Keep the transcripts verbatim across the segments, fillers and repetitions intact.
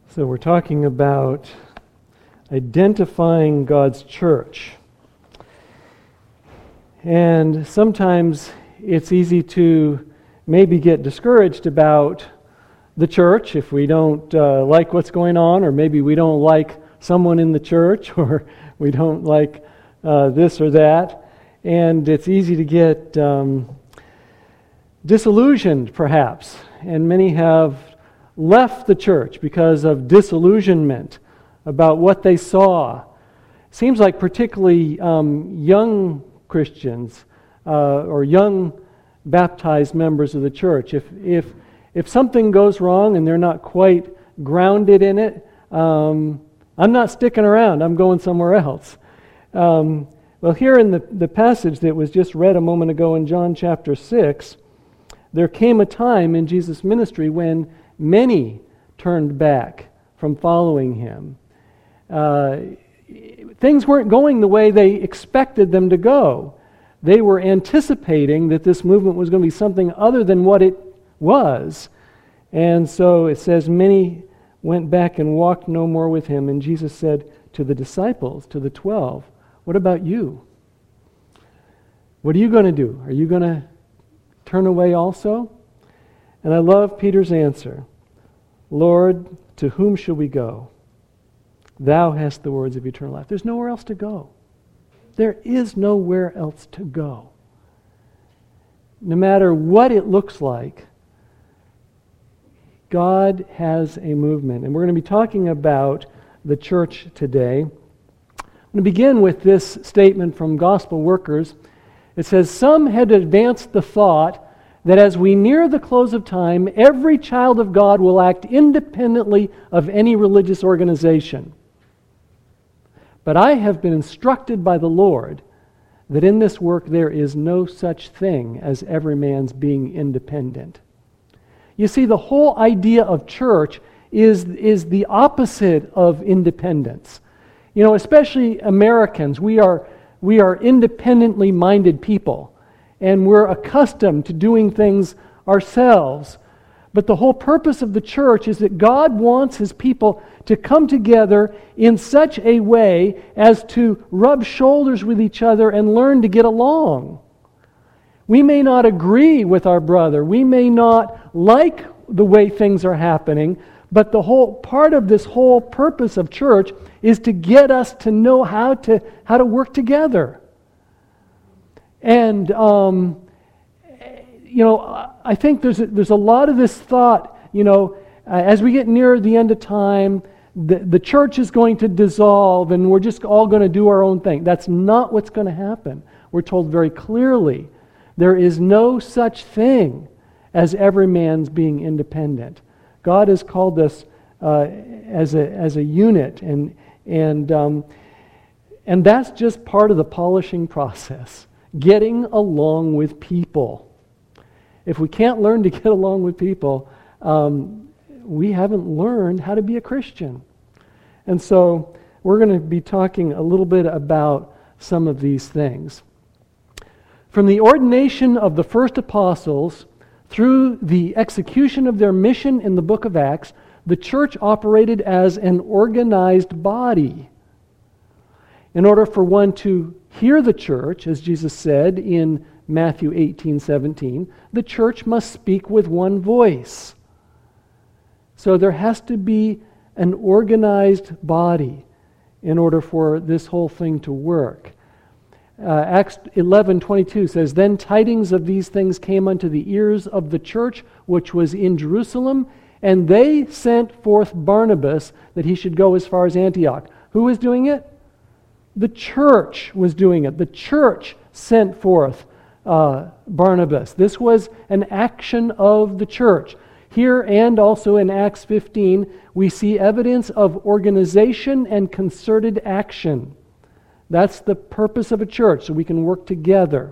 So we're talking about identifying God's church. And sometimes it's easy to maybe get discouraged about the church if we don't uh, like what's going on, or maybe we don't like someone in the church, or we don't like uh, this or that. And it's easy to get um, disillusioned, perhaps. And many have left the church because of disillusionment about what they saw. Seems like particularly um, young Christians uh, or young baptized members of the church, if if if something goes wrong and they're not quite grounded in it, um, I'm not sticking around. I'm going somewhere else. Um, well, here in the, the passage that was just read a moment ago in John chapter six, there came a time in Jesus' ministry when many turned back from following him. Uh, things weren't going the way they expected them to go. They were anticipating that this movement was going to be something other than what it was. And so it says, many went back and walked no more with him. And Jesus said to the disciples, to the twelve, what about you? What are you going to do? Are you going to turn away also? And I love Peter's answer. Lord, to whom shall we go? Thou hast the words of eternal life. There's nowhere else to go. There is nowhere else to go. No matter what it looks like, God has a movement. And we're going to be talking about the church today. I'm going to begin with this statement from Gospel Workers. It says, some had advanced the thought that as we near the close of time, every child of God will act independently of any religious organization. But I have been instructed by the Lord that in this work there is no such thing as every man's being independent. You see, the whole idea of church is, is the opposite of independence. You know, especially Americans, we are, we are independently minded people. And we're accustomed to doing things ourselves. But the whole purpose of the church is that God wants His people to come together in such a way as to rub shoulders with each other and learn to get along. We may not agree with our brother. We may not like the way things are happening. But the whole part of this whole purpose of church is to get us to know how to, how to work together. And, um, you know, I think there's a, there's a lot of this thought, you know, uh, as we get near the end of time, the, the church is going to dissolve and we're just all going to do our own thing. That's not what's going to happen. We're told very clearly, there is no such thing as every man's being independent. God has called us uh, as a as a unit, and and um, and that's just part of the polishing process. Getting along with people. If we can't learn to get along with people, um, we haven't learned how to be a Christian. And so we're going to be talking a little bit about some of these things. From the ordination of the first apostles through the execution of their mission in the book of Acts, the church operated as an organized body. In order for one to hear the church, as Jesus said in Matthew eighteen seventeen, the church must speak with one voice. So there has to be an organized body in order for this whole thing to work. Uh, Acts eleven twenty-two says, Then tidings of these things came unto the ears of the church which was in Jerusalem, and they sent forth Barnabas that he should go as far as Antioch. Who was doing it? The church was doing it. The church sent forth uh, Barnabas. This was an action of the church. Here and also in Acts fifteen, we see evidence of organization and concerted action. That's the purpose of a church, so we can work together.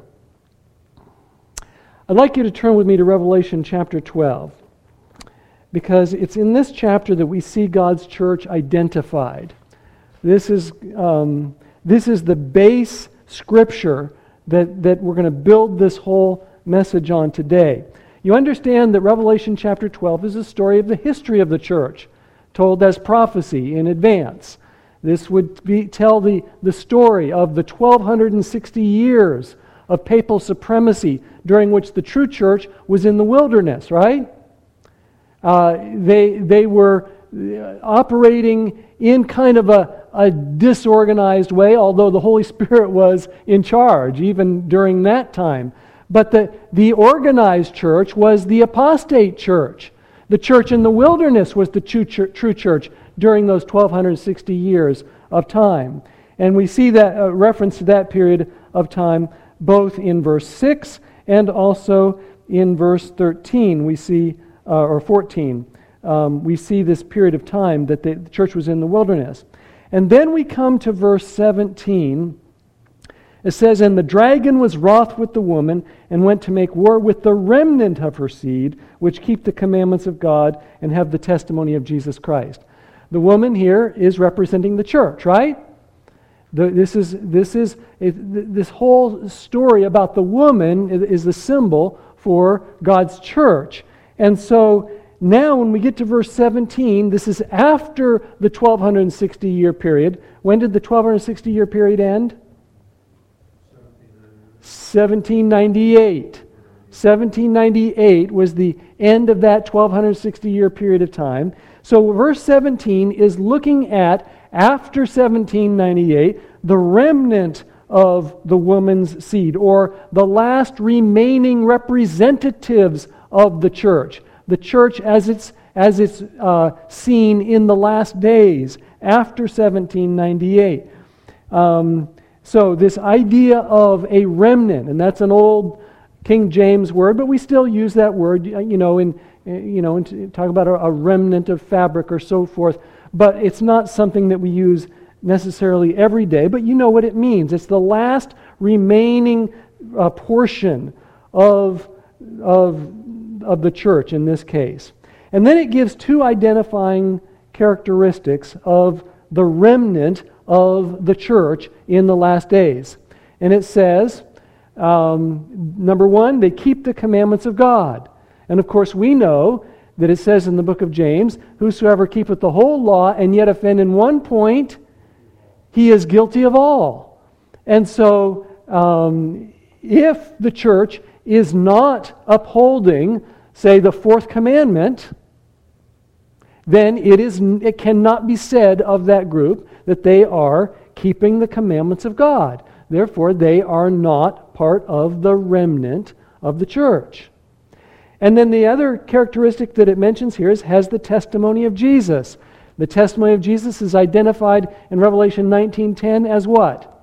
I'd like you to turn with me to Revelation chapter twelve, because it's in this chapter that we see God's church identified. This is um, this is the base scripture that, that we're going to build this whole message on today. You understand that Revelation chapter twelve is a story of the history of the church. told as prophecy in advance. This would be, tell the, the story of the twelve sixty years of papal supremacy during which the true church was in the wilderness, right? Uh, they, they were operating in kind of a, a disorganized way, although the Holy Spirit was in charge even during that time. But the, the organized church was the apostate church. The church in the wilderness was the true church, true church during those twelve sixty years of time. And we see that uh, reference to that period of time both in verse six and also in verse thirteen. We see, uh, or fourteen, um, we see this period of time that the, the church was in the wilderness. And then we come to verse seventeen. It says, "And the dragon was wroth with the woman, and went to make war with the remnant of her seed, which keep the commandments of God, and have the testimony of Jesus Christ." The woman here is representing the church, right? The, this is this is it, this whole story about the woman is the symbol for God's church. And so now when we get to verse seventeen, this is after the twelve sixty year period. When did the twelve sixty year period end? seventeen ninety-eight. seventeen ninety-eight was the end of that twelve sixty year period of time. So verse seventeen is looking at, after seventeen ninety-eight, the remnant of the woman's seed, or the last remaining representatives of the church. The church as it's, as it's uh, seen in the last days, after seventeen ninety-eight. Um, So this idea of a remnant, and that's an old King James word, but we still use that word, you know, in you know, in talk about a, a remnant of fabric or so forth. But it's not something that we use necessarily every day. But you know what it means. It's the last remaining uh, portion of of of the church in this case. And then it gives two identifying characteristics of the remnant of the church in the last days. And it says, um, number one, they keep the commandments of God. And of course we know that it says in the book of James, "Whosoever keepeth the whole law and yet offend in one point, he is guilty of all." And so um, if the church is not upholding, say, the fourth commandment, then it is it cannot be said of that group that they are keeping the commandments of God. Therefore, they are not part of the remnant of the church. And then the other characteristic that it mentions here is has the testimony of Jesus. The testimony of Jesus is identified in Revelation nineteen ten as what?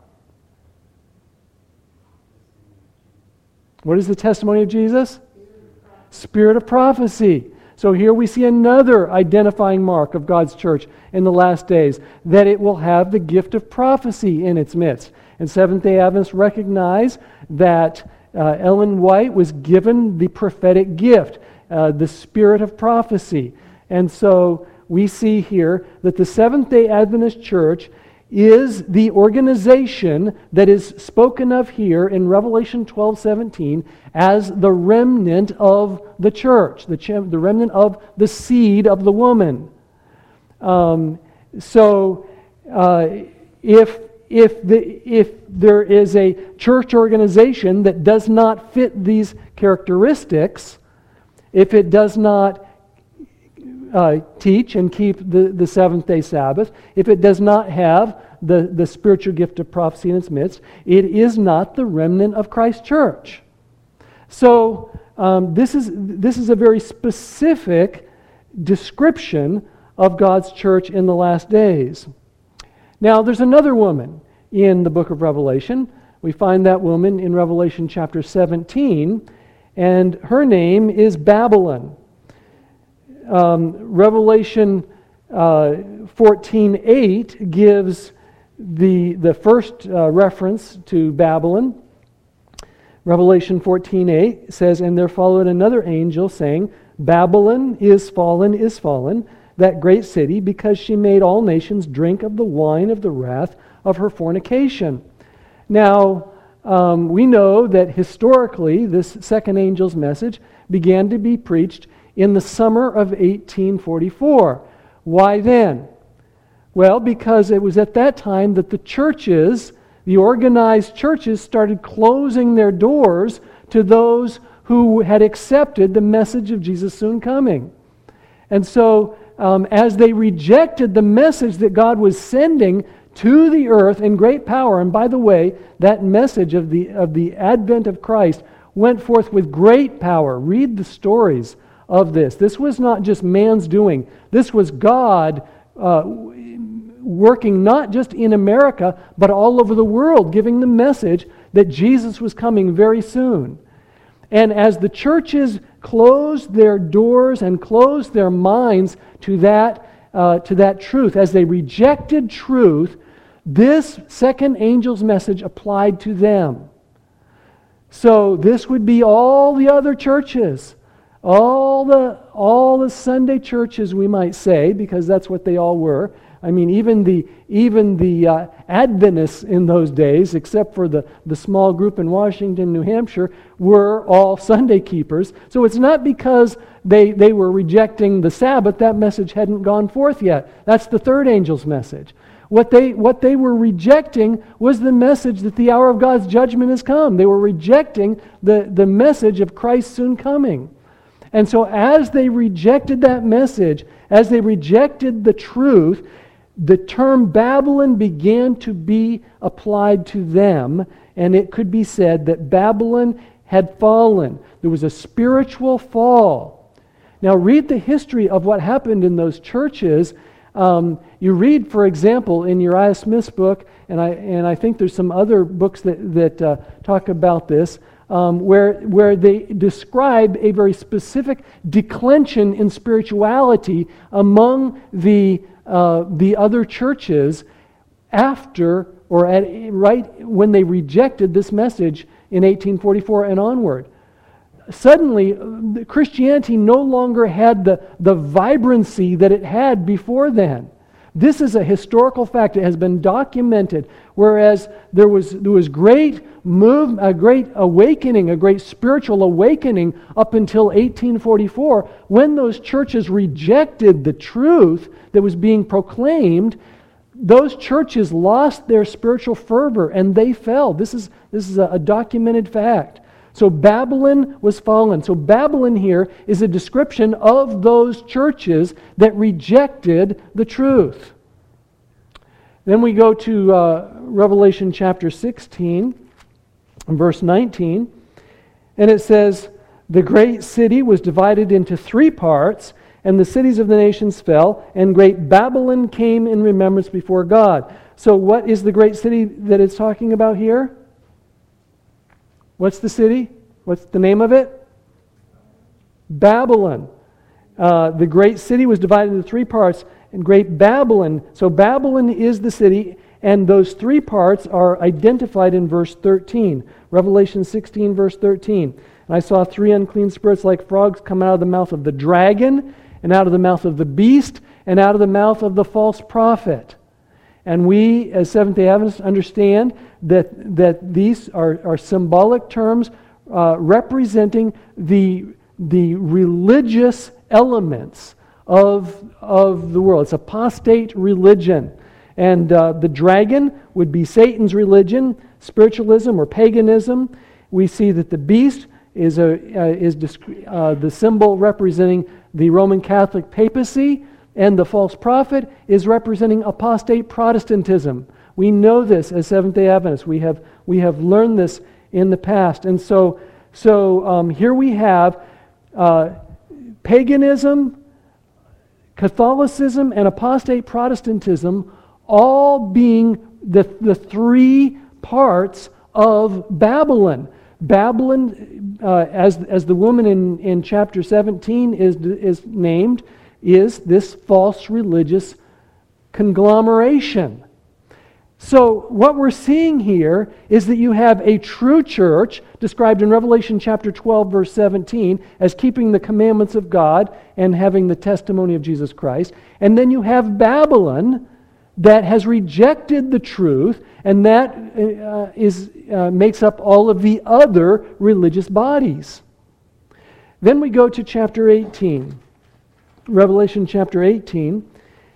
What is the testimony of Jesus? Spirit of prophecy. So here we see another identifying mark of God's church in the last days, that it will have the gift of prophecy in its midst. And Seventh-day Adventists recognize that uh, Ellen White was given the prophetic gift, uh, the spirit of prophecy. And so we see here that the Seventh-day Adventist Church is the organization that is spoken of here in Revelation twelve seventeen as the remnant of the church, the, ch- the remnant of the seed of the woman. Um, so uh, if, if, the, if there is a church organization that does not fit these characteristics, if it does not uh, teach and keep the, the seventh-day Sabbath, if it does not have the, the spiritual gift of prophecy in its midst, it is not the remnant of Christ's church. So um, this is this is a very specific description of God's church in the last days. Now, there's another woman in the book of Revelation. We find that woman in Revelation chapter seventeen, and her name is Babylon. Um, Revelation uh, fourteen eight gives the, the first uh, reference to Babylon. Revelation fourteen eight says, "And there followed another angel, saying, Babylon is fallen, is fallen, that great city, because she made all nations drink of the wine of the wrath of her fornication." Now, um, we know that historically this second angel's message began to be preached in the summer of eighteen forty-four, Why then? Well, because it was at that time that the churches, the organized churches, started closing their doors to those who had accepted the message of Jesus' soon coming. And so, um, as they rejected the message that God was sending to the earth in great power, and by the way, that message of the of the advent of Christ went forth with great power. Read the stories of this. This was not just man's doing. This was God uh, working not just in America, but all over the world, giving the message that Jesus was coming very soon. And as the churches closed their doors and closed their minds to that, uh, to that truth, as they rejected truth, this second angel's message applied to them. So this would be all the other churches, all the all the Sunday churches, we might say, because that's what they all were. I mean, even the even the uh, Adventists in those days, except for the, the small group in Washington, New Hampshire, were all Sunday keepers. So it's not because they, they were rejecting the Sabbath, that message hadn't gone forth yet. That's the third angel's message. What they what they were rejecting was the message that the hour of God's judgment has come. They were rejecting the, the message of Christ's soon coming. And so as they rejected that message, as they rejected the truth, the term Babylon began to be applied to them, and it could be said that Babylon had fallen. There was a spiritual fall. Now read the history of what happened in those churches. Um, you read, for example, in Uriah Smith's book, and I and I think there's some other books that that uh, talk about this, um, where where they describe a very specific declension in spirituality among the uh, the other churches after or at right when they rejected this message in eighteen forty-four and onward. Suddenly, Christianity no longer had the, the vibrancy that it had before then. This is a historical fact. It has been documented. Whereas there was there was great move, a great awakening, a great spiritual awakening up until eighteen forty-four, when those churches rejected the truth that was being proclaimed. Those churches lost their spiritual fervor and they fell. This is this is a, a documented fact. So Babylon was fallen. So Babylon here is a description of those churches that rejected the truth. Then we go to uh, Revelation chapter sixteen, verse nineteen, and it says, "The great city was divided into three parts, and the cities of the nations fell, and great Babylon came in remembrance before God." So what is the great city that it's talking about here? What's the city? What's the name of it? Babylon. Uh, the great city was divided into three parts, and great Babylon. So Babylon is the city, and those three parts are identified in verse thirteen. Revelation sixteen, verse thirteen. "And I saw three unclean spirits like frogs come out of the mouth of the dragon, and out of the mouth of the beast, and out of the mouth of the false prophet." And we, as Seventh-day Adventists, understand that, that these are, are symbolic terms uh, representing the, the religious elements of, of the world. It's apostate religion. And uh, the dragon would be Satan's religion, spiritualism or paganism. We see that the beast is, a, uh, is uh, the symbol representing the Roman Catholic papacy, and the false prophet is representing apostate Protestantism. We know this as Seventh-day Adventists. We have we have learned this in the past. And so, so um, here we have uh, paganism, Catholicism, and apostate Protestantism all being the, the three parts of Babylon. Babylon, uh, as, as the woman in, in chapter seventeen is, is named, is this false religious conglomeration. So what we're seeing here is that you have a true church described in Revelation chapter twelve, verse seventeen, as keeping the commandments of God and having the testimony of Jesus Christ. And then you have Babylon that has rejected the truth, and that uh, is uh, makes up all of the other religious bodies. Then we go to chapter eighteen. Revelation chapter eighteen,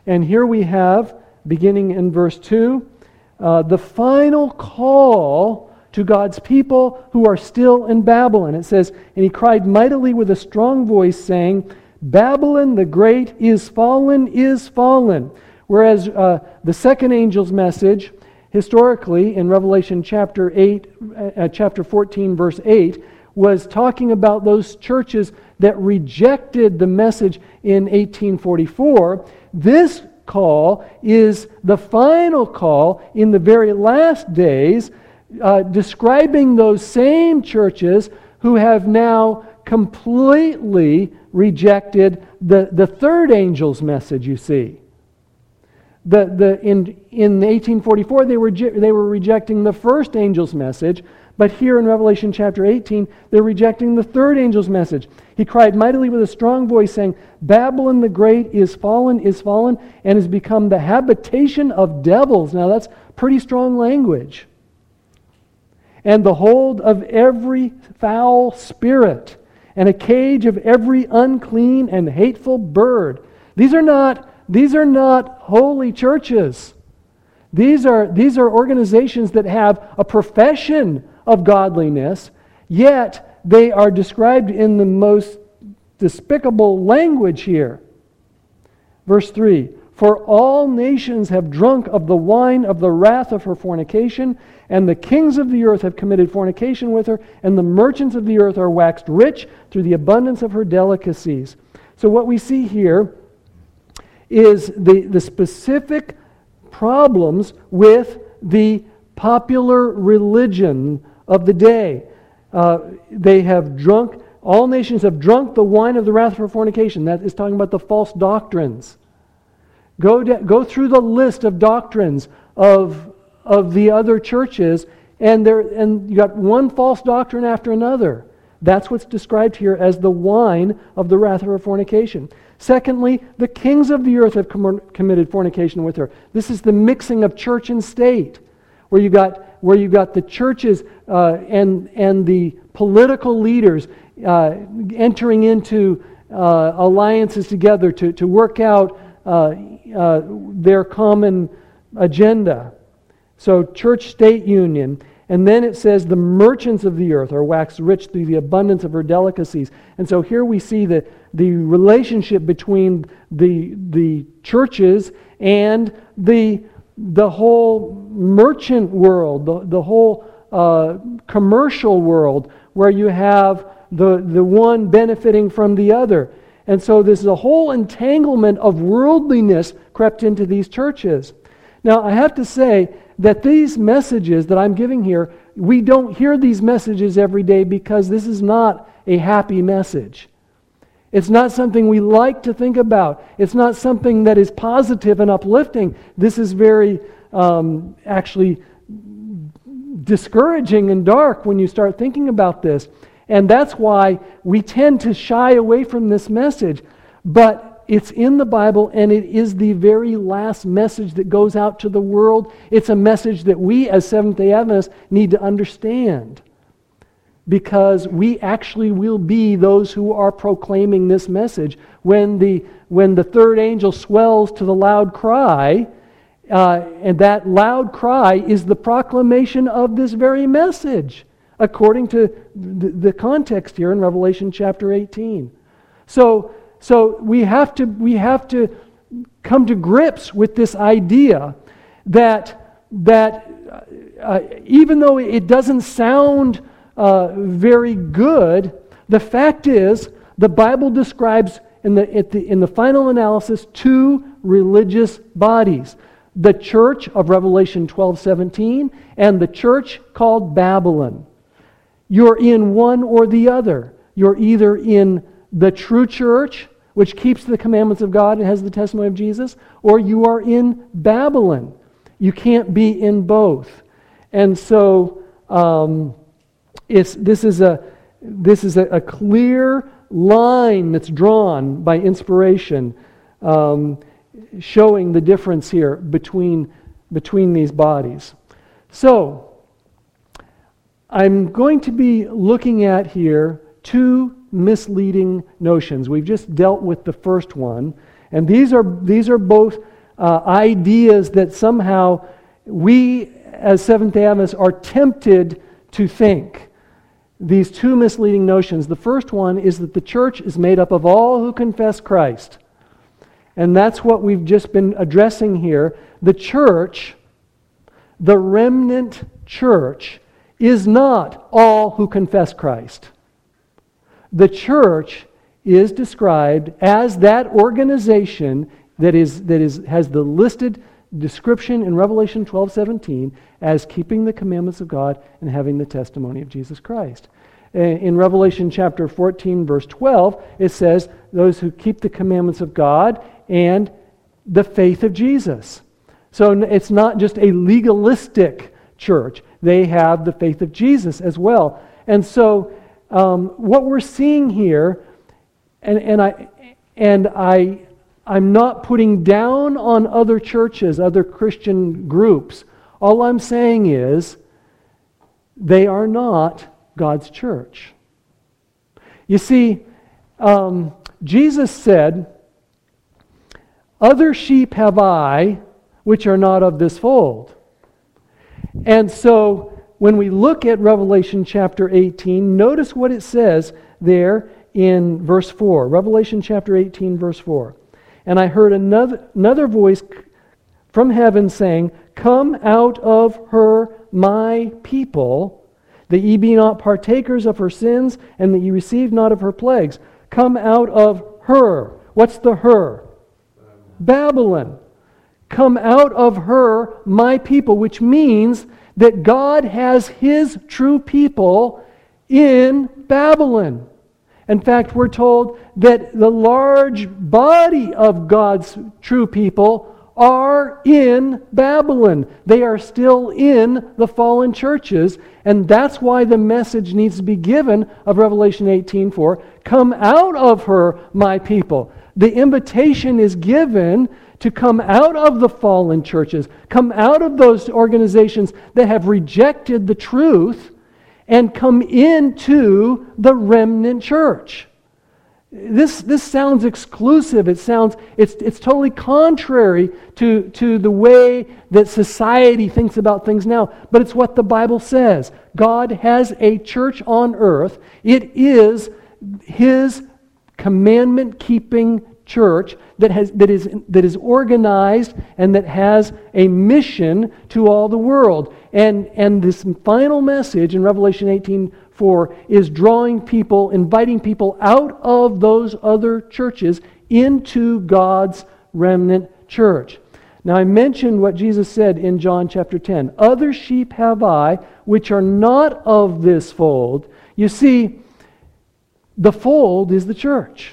And here we have, beginning in verse two, uh, the final call to God's people who are still in Babylon. It says, "And he cried mightily with a strong voice, saying, Babylon the great is fallen, is fallen." Whereas uh, the second angel's message, historically in Revelation chapter eight, uh, chapter fourteen, verse eight, was talking about those churches that rejected the message in eighteen forty-four. This call is the final call in the very last days, uh, describing those same churches who have now completely rejected the, the third angel's message, you see. The, the, in, in eighteen forty-four, they were, they were rejecting the first angel's message, but here in Revelation chapter eighteen, they're rejecting the third angel's message. He cried mightily with a strong voice, saying, Babylon the great is fallen, is fallen, and has become the habitation of devils. Now that's pretty strong language. And the hold of every foul spirit, and a cage of every unclean and hateful bird. These are not, these are not holy churches. These are, these are organizations that have a profession of godliness, yet they are described in the most despicable language here. Verse three, "For all nations have drunk of the wine of the wrath of her fornication, and the kings of the earth have committed fornication with her, and the merchants of the earth are waxed rich through the abundance of her delicacies." So what we see here is the, the specific problems with the popular religion of the day. Uh, they have drunk, all nations have drunk the wine of the wrath of her fornication. That is talking about the false doctrines. Go, de- go through the list of doctrines of, of the other churches, and, there, and you got one false doctrine after another. That's what's described here as the wine of the wrath of her fornication. Secondly, the kings of the earth have com- committed fornication with her. This is the mixing of church and state, where you got where you got the churches uh, and and the political leaders uh, entering into uh, alliances together to to work out uh, uh, their common agenda. So church-state union. And then it says the merchants of the earth are waxed rich through the abundance of her delicacies. And so here we see the, the relationship between the, the churches and the, the whole merchant world, the, the whole uh, commercial world, where you have the, the one benefiting from the other. And so there's a whole entanglement of worldliness crept into these churches. Now, I have to say that these messages that I'm giving here, we don't hear these messages every day because this is not a happy message. It's not something we like to think about. It's not something that is positive and uplifting. This is very um, actually discouraging and dark when you start thinking about this. And that's why we tend to shy away from this message. But it's in the Bible, and it is the very last message that goes out to the world. It's a message that we as Seventh-day Adventists need to understand, because we actually will be those who are proclaiming this message. When the, when the third angel swells to the loud cry, uh, and that loud cry is the proclamation of this very message, according to the, the context here in Revelation chapter eighteen. So, So we have to we have to come to grips with this idea that that uh, even though it doesn't sound uh, very good, the fact is the Bible describes in the, at the in the final analysis two religious bodies: the church of Revelation twelve seventeen and the church called Babylon. You're in one or the other. You're either in the true church, which keeps the commandments of God and has the testimony of Jesus, or you are in Babylon. You can't be in both. And so um, it's this is a this is a, a clear line that's drawn by inspiration, um, showing the difference here between between these bodies. So I'm going to be looking at here two misleading notions. We've just dealt with the first one, and these are these are both uh, ideas that somehow we as Seventh-day Adventists are tempted to think. These two misleading notions. The first one is that the church is made up of all who confess Christ. And that's what we've just been addressing here. The church, the remnant church, is not all who confess Christ. The church is described as that organization that is that is has the listed description in Revelation twelve seventeen as keeping the commandments of God and having the testimony of Jesus Christ. In Revelation chapter fourteen, verse twelve, it says, those who keep the commandments of God and the faith of Jesus. So it's not just a legalistic church. They have the faith of Jesus as well. And so um, what we're seeing here, and, and I and I I'm not putting down on other churches, other Christian groups. All I'm saying is they are not God's church. You see, um, Jesus said, "Other sheep have I, which are not of this fold." And so, when we look at Revelation chapter eighteen, notice what it says there in verse four. Revelation chapter eighteen, verse four. "And I heard another, another voice from heaven saying, 'Come out of her, my people, that ye be not partakers of her sins, and that ye receive not of her plagues.'" Come out of her. What's the her? Babylon. Come out of her, my people, which means that God has His true people in Babylon. In fact, we're told that the large body of God's true people are in Babylon. They are still in the fallen churches, and that's why the message needs to be given of Revelation eighteen four. Come out of her, my people. The invitation is given to come out of the fallen churches, come out of those organizations that have rejected the truth, and come into the remnant church. This this sounds exclusive. It sounds it's it's totally contrary to, to the way that society thinks about things now. But it's what the Bible says. God has a church on earth. It is His commandment-keeping church that has that is that is organized and that has a mission to all the world. And and this final message in Revelation eighteen four is drawing people, inviting people out of those other churches into God's remnant church. Now I mentioned what Jesus said in John chapter ten. "Other sheep have I, which are not of this fold." You see, the fold is the church.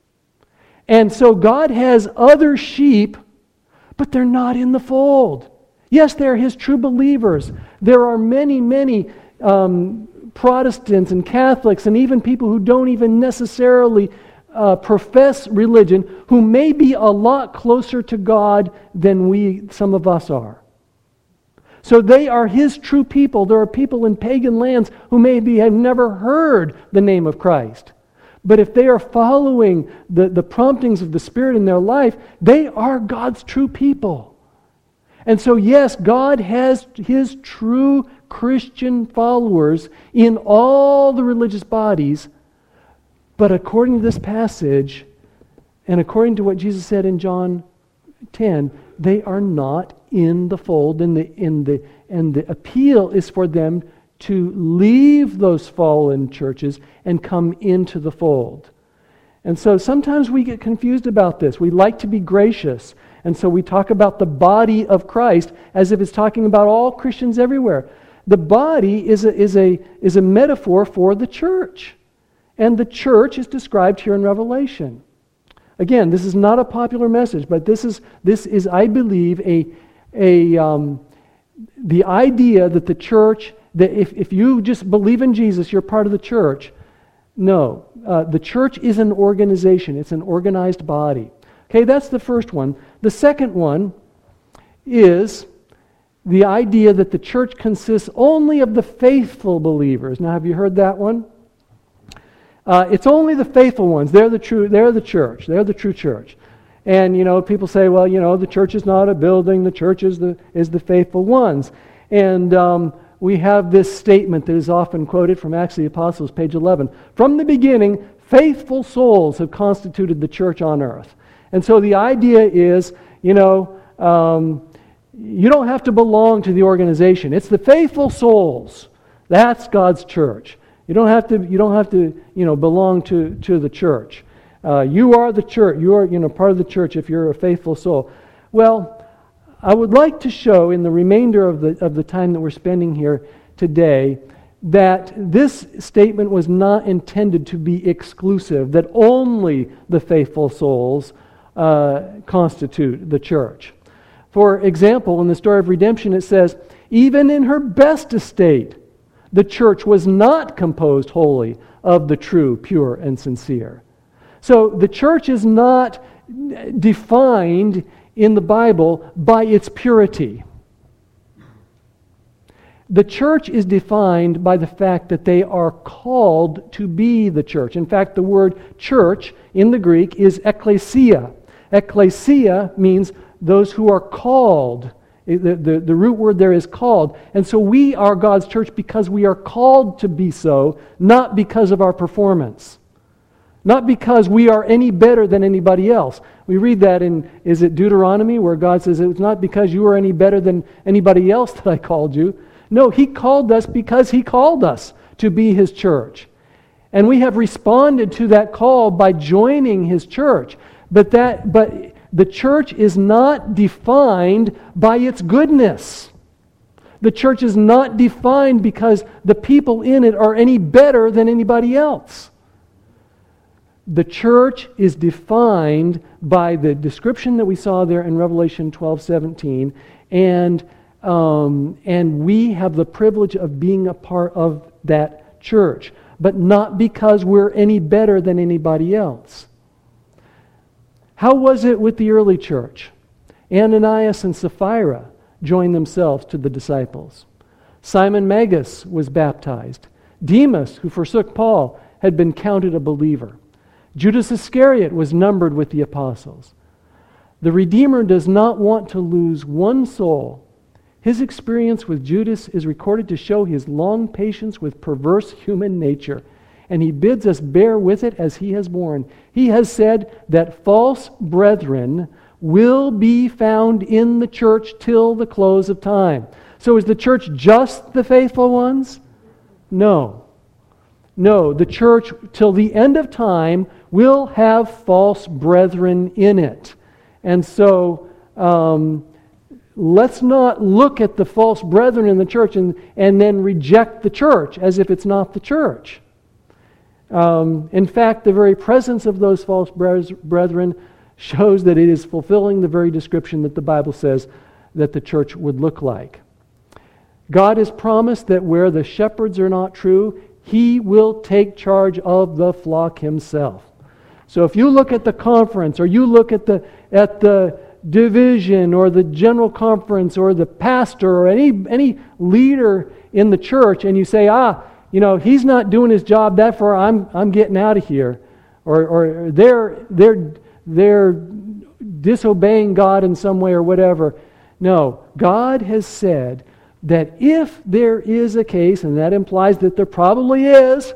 And so God has other sheep, but they're not in the fold. Yes, they're His true believers. There are many, many um, Protestants and Catholics and even people who don't even necessarily uh, profess religion who may be a lot closer to God than we, some of us are. So they are His true people. There are people in pagan lands who maybe have never heard the name of Christ. But if they are following the, the promptings of the Spirit in their life, they are God's true people. And so yes, God has His true Christian followers in all the religious bodies, but according to this passage, and according to what Jesus said in John ten, they are not in the fold, and the, in the, and the appeal is for them to leave those fallen churches and come into the fold. And so sometimes we get confused about this. We like to be gracious, and so we talk about the body of Christ as if it's talking about all Christians everywhere. The body is a, is a, is a metaphor for the church, and the church is described here in Revelation. Again, this is not a popular message, but this is, this is I believe, a, a um, the idea that the church, that if, if you just believe in Jesus, you're part of the church. No. Uh, the church is an organization. It's an organized body. Okay, that's the first one. The second one is the idea that the church consists only of the faithful believers. Now, have you heard that one? Uh, it's only the faithful ones. They're the true. They're the church. They're the true church. And, you know, people say, well, you know, the church is not a building, the church is the, is the faithful ones. And um, we have this statement that is often quoted from Acts of the Apostles, page eleven. From the beginning, faithful souls have constituted the church on earth. And so the idea is, you know, um, you don't have to belong to the organization. It's the faithful souls. That's God's church. You don't have to, you don't have to, you know, belong to, to the church. Uh, you are the church. You are, you know, part of the church if you're a faithful soul. Well, I would like to show in the remainder of the of the time that we're spending here today that this statement was not intended to be exclusive, that only the faithful souls uh, constitute the church. For example, in the story of redemption, it says, even in her best estate, the church was not composed wholly of the true, pure, and sincere. So the church is not defined in the Bible by its purity. The church is defined by the fact that they are called to be the church. In fact, the word church in the Greek is ekklesia. Ekklesia means those who are called. The, the, the root word there is called. And so we are God's church because we are called to be so, not because of our performance. Not because we are any better than anybody else. We read that in, is it Deuteronomy, where God says, it's not because you are any better than anybody else that I called you. No, He called us because He called us to be His church. And we have responded to that call by joining His church. But that, but the church is not defined by its goodness. The church is not defined because the people in it are any better than anybody else. The church is defined by the description that we saw there in Revelation twelve seventeen, and um, and we have the privilege of being a part of that church, but not because we're any better than anybody else. How was it with the early church? Ananias and Sapphira joined themselves to the disciples. Simon Magus was baptized. Demas, who forsook Paul, had been counted a believer. Judas Iscariot was numbered with the apostles. The Redeemer does not want to lose one soul. His experience with Judas is recorded to show his long patience with perverse human nature, and he bids us bear with it as he has borne. He has said that false brethren will be found in the church till the close of time. So is the church just the faithful ones? No. No, the church till the end of time will have false brethren in it. And so um, let's not look at the false brethren in the church and, and then reject the church as if it's not the church. Um, in fact, the very presence of those false brethren shows that it is fulfilling the very description that the Bible says that the church would look like. God has promised that where the shepherds are not true, He will take charge of the flock Himself. So if you look at the conference, or you look at the at the division, or the general conference, or the pastor, or any any leader in the church, and you say, ah, you know, he's not doing his job, therefore I'm I'm getting out of here, or or they're they're they're disobeying God in some way or whatever. No, God has said that if there is a case, and that implies that there probably is,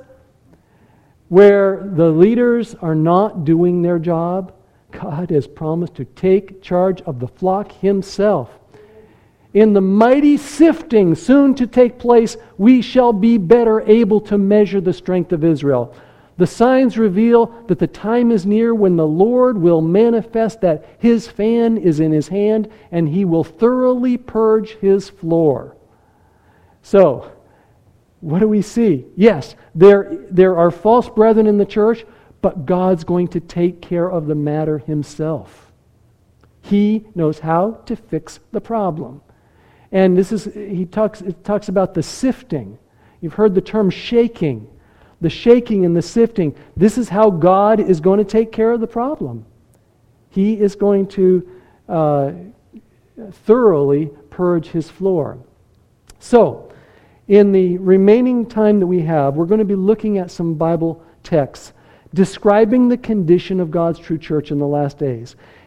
where the leaders are not doing their job, God has promised to take charge of the flock Himself. In the mighty sifting soon to take place, we shall be better able to measure the strength of Israel. The signs reveal that the time is near when the Lord will manifest that His fan is in His hand and He will thoroughly purge His floor. So, what do we see? Yes, there, there are false brethren in the church, but God's going to take care of the matter Himself. He knows how to fix the problem. And this is, he talks, it talks about the sifting. You've heard the term shaking. The shaking and the sifting. This is how God is going to take care of the problem. He is going to uh, thoroughly purge His floor. So, in the remaining time that we have, we're going to be looking at some Bible texts describing the condition of God's true church in the last days.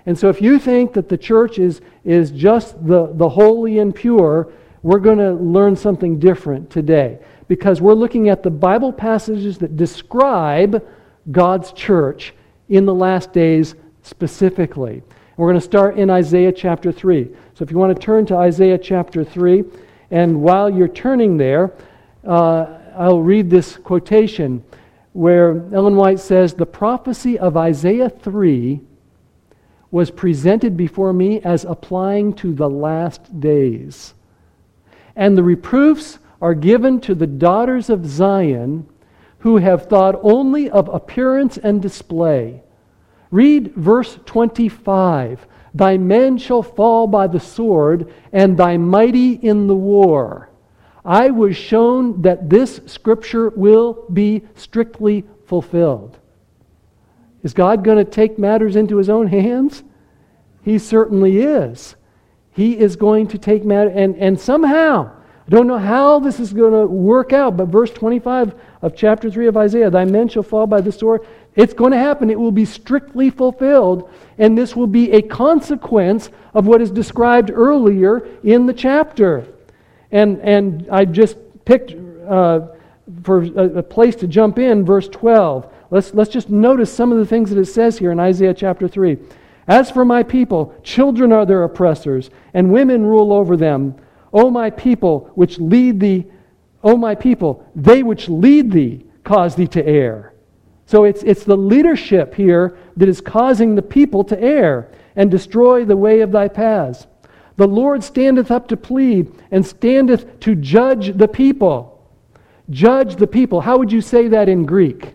And so if you think that the church is, is just the, the holy and pure, we're going to learn something different today. Because we're looking at the Bible passages that describe God's church in the last days specifically. We're going to start in Isaiah chapter three. So if you want to turn to Isaiah chapter three, and while you're turning there, uh, I'll read this quotation where Ellen White says, "The prophecy of Isaiah three was presented before me as applying to the last days. And the reproofs are given to the daughters of Zion who have thought only of appearance and display. Read verse twenty-five. Thy men shall fall by the sword, and thy mighty in the war. I was shown that this scripture will be strictly fulfilled." Is God going to take matters into His own hands? He certainly is. He is going to take matters, and, and somehow, I don't know how this is going to work out, but verse twenty-five of chapter three of Isaiah, thy men shall fall by the sword. It's going to happen. It will be strictly fulfilled, and this will be a consequence of what is described earlier in the chapter. And and I just picked uh, for a, a place to jump in, verse twelve. Let's, let's just notice some of the things that it says here in Isaiah chapter three. "As for my people, children are their oppressors, and women rule over them. O my people, which lead thee, O my people, they which lead thee cause thee to err." So it's, it's the leadership here that is causing the people to err and destroy the way of thy paths. "The Lord standeth up to plead, and standeth to judge the people." Judge the people. How would you say that in Greek?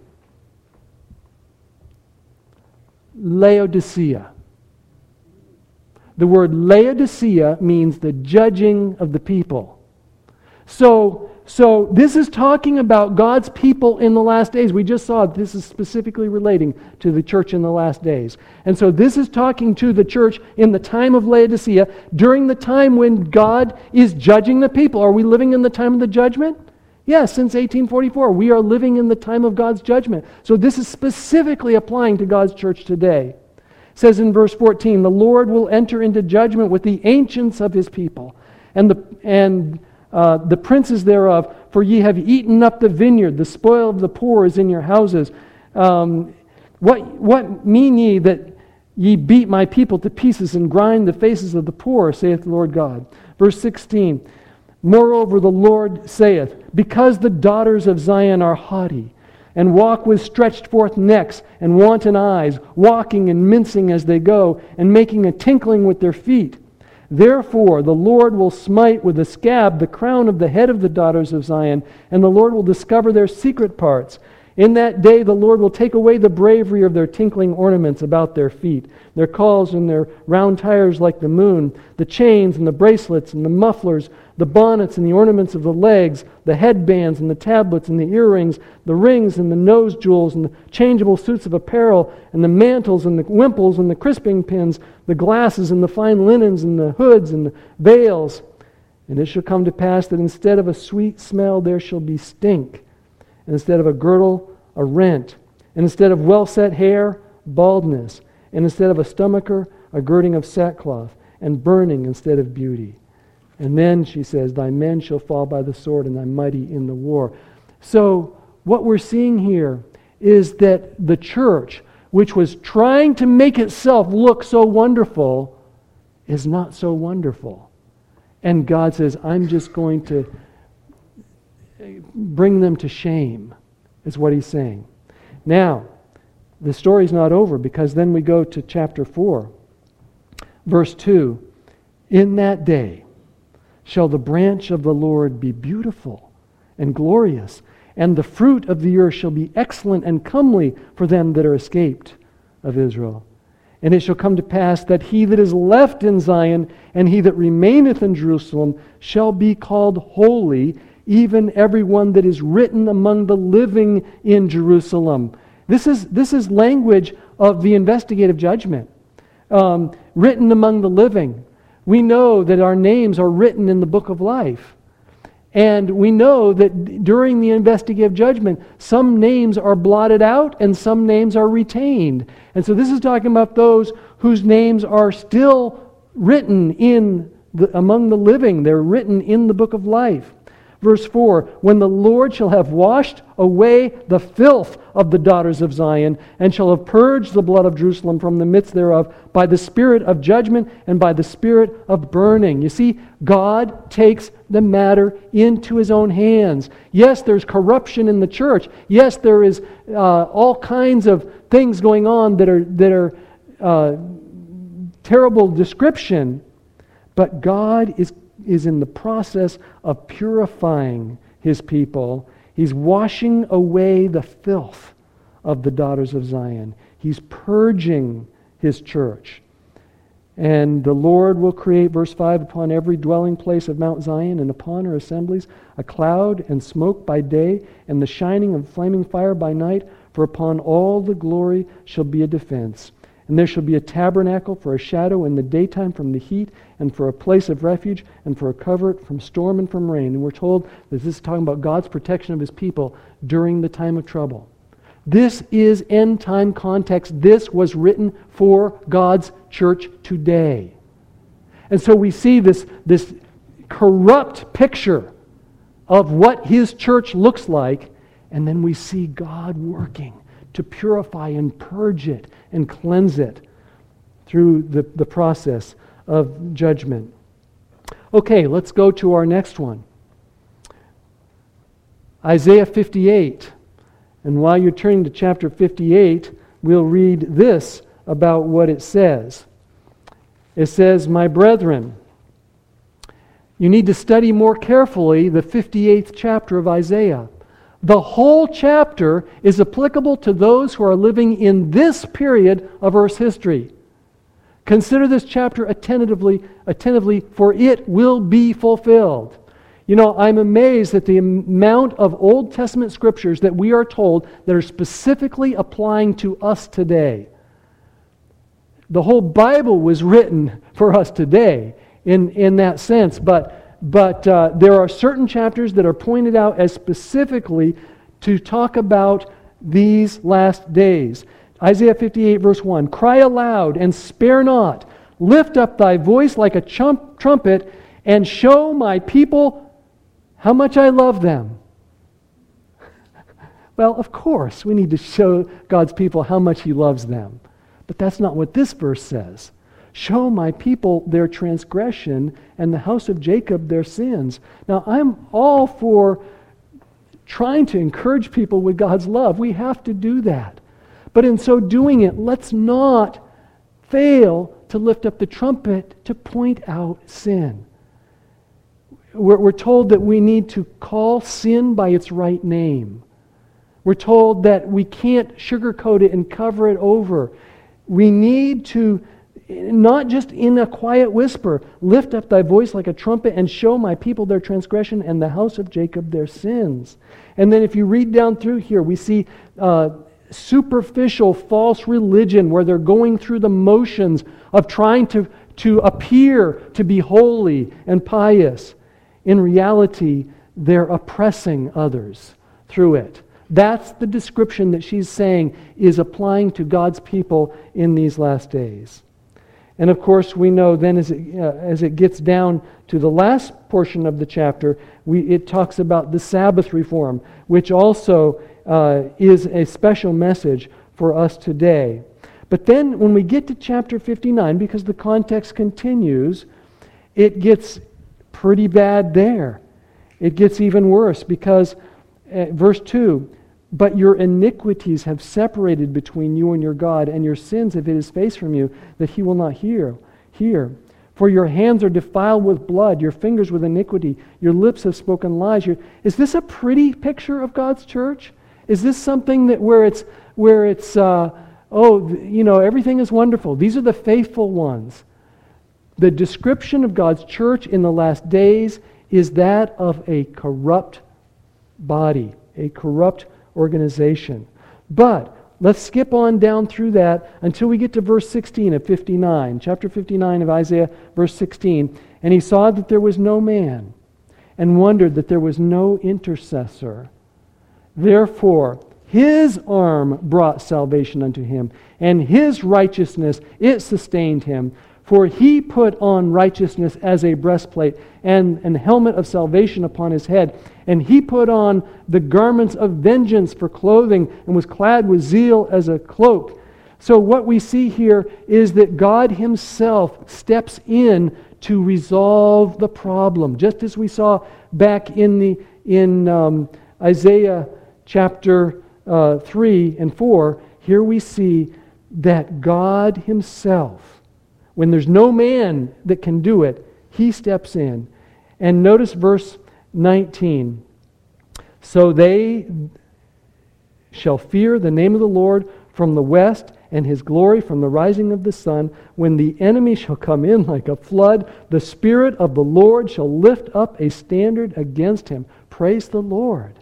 Laodicea. The word Laodicea means the judging of the people. So, so this is talking about God's people in the last days. We just saw this is specifically relating to the church in the last days. And so this is talking to the church in the time of Laodicea, during the time when God is judging the people. Are we living in the time of the judgment? Yes, since eighteen forty-four, we are living in the time of God's judgment. So this is specifically applying to God's church today. It says in verse fourteen, "The Lord will enter into judgment with the ancients of His people, and the and uh, the princes thereof, for ye have eaten up the vineyard, the spoil of the poor is in your houses. Um, what, what mean ye that ye beat my people to pieces and grind the faces of the poor, saith the Lord God?" Verse sixteen, "Moreover the Lord saith, because the daughters of Zion are haughty, and walk with stretched forth necks and wanton eyes, walking and mincing as they go, and making a tinkling with their feet. Therefore the Lord will smite with a scab the crown of the head of the daughters of Zion, and the Lord will discover their secret parts. In that day the Lord will take away the bravery of their tinkling ornaments about their feet, their calls and their round tires like the moon, the chains and the bracelets and the mufflers, the bonnets and the ornaments of the legs, the headbands and the tablets and the earrings, the rings and the nose jewels and the changeable suits of apparel, and the mantles and the wimples and the crisping pins, the glasses and the fine linens and the hoods and the veils. And it shall come to pass that instead of a sweet smell there shall be stink, and instead of a girdle, a rent, and instead of well-set hair, baldness, and instead of a stomacher, a girding of sackcloth, and burning instead of beauty. And then, she says, thy men shall fall by the sword, and thy mighty in the war." So, what we're seeing here is that the church, which was trying to make itself look so wonderful, is not so wonderful. And God says, I'm just going to bring them to shame, is what He's saying. Now, the story's not over, because then we go to chapter four, verse two. "In that day shall the branch of the Lord be beautiful and glorious, and the fruit of the earth shall be excellent and comely for them that are escaped of Israel. And it shall come to pass that he that is left in Zion and he that remaineth in Jerusalem shall be called holy, even every one that is written among the living in Jerusalem." This is, this is language of the investigative judgment. Um, written among the living. We know that our names are written in the book of life. And we know that during the investigative judgment, some names are blotted out and some names are retained. And so this is talking about those whose names are still written in the, among the living. They're written in the book of life. Verse four, when the Lord shall have washed away the filth of the daughters of Zion, and shall have purged the blood of Jerusalem from the midst thereof, by the spirit of judgment and by the spirit of burning. You see, God takes the matter into His own hands. Yes, there's corruption in the church. Yes, there is uh, all kinds of things going on that are, that are uh, terrible description, but God is is in the process of purifying His people. He's washing away the filth of the daughters of Zion. He's purging His church. And the Lord will create, verse five, upon every dwelling place of Mount Zion and upon her assemblies, a cloud and smoke by day, and the shining of flaming fire by night, for upon all the glory shall be a defense. And there shall be a tabernacle for a shadow in the daytime from the heat, and for a place of refuge, and for a covert from storm and from rain. And we're told that this is talking about God's protection of His people during the time of trouble. This is end time context. This was written for God's church today. And so we see this, this corrupt picture of what His church looks like, and then we see God working to purify and purge it and cleanse it through the, the process of judgment. Okay, let's go to our next one. Isaiah fifty-eight. And while you're turning to chapter fifty-eight, we'll read this about what it says. It says, "My brethren, you need to study more carefully the fifty-eighth chapter of Isaiah. The whole chapter is applicable to those who are living in this period of Earth's history. Consider this chapter attentively, attentively, for it will be fulfilled." You know, I'm amazed at the amount of Old Testament scriptures that we are told that are specifically applying to us today. The whole Bible was written for us today in, in that sense, but But uh, there are certain chapters that are pointed out as specifically to talk about these last days. Isaiah fifty-eight verse one, "Cry aloud and spare not. Lift up thy voice like a chum- trumpet and show my people how much I love them." Well, of course, we need to show God's people how much He loves them. But that's not what this verse says. "Show my people their transgression and the house of Jacob their sins." Now, I'm all for trying to encourage people with God's love. We have to do that. But in so doing it, let's not fail to lift up the trumpet to point out sin. We're, we're told that we need to call sin by its right name. We're told that we can't sugarcoat it and cover it over. We need to, not just in a quiet whisper, lift up thy voice like a trumpet and show my people their transgression and the house of Jacob their sins. And then if you read down through here, we see uh, superficial false religion where they're going through the motions of trying to, to appear to be holy and pious. In reality, they're oppressing others through it. That's the description that she's saying is applying to God's people in these last days. And of course, we know then as it, uh, as it gets down to the last portion of the chapter, we, it talks about the Sabbath reform, which also uh, is a special message for us today. But then when we get to chapter fifty-nine, because the context continues, it gets pretty bad there. It gets even worse because uh, verse two, "But your iniquities have separated between you and your God, and your sins have hid His face from you, that He will not hear. Hear. For your hands are defiled with blood, your fingers with iniquity, your lips have spoken lies." Your... Is this a pretty picture of God's church? Is this something that where it's where it's uh, oh you know everything is wonderful? These are the faithful ones. The description of God's church in the last days is that of a corrupt body, a corrupt organization. But let's skip on down through that until we get to verse sixteen of fifty-nine. Chapter fifty-nine of Isaiah, verse sixteen. "And he saw that there was no man, and wondered that there was no intercessor. Therefore, his arm brought salvation unto him, and his righteousness, it sustained him. For he put on righteousness as a breastplate, and an helmet of salvation upon his head. And he put on the garments of vengeance for clothing, and was clad with zeal as a cloak. So what we see here is that God himself steps in to resolve the problem. Just as we saw back in the in um, Isaiah chapter uh, three and four, here we see that God himself, when there's no man that can do it, he steps in. And notice verse nineteen. So they shall fear the name of the Lord from the west, and his glory from the rising of the sun. When the enemy shall come in like a flood, the Spirit of the Lord shall lift up a standard against him. Praise the Lord.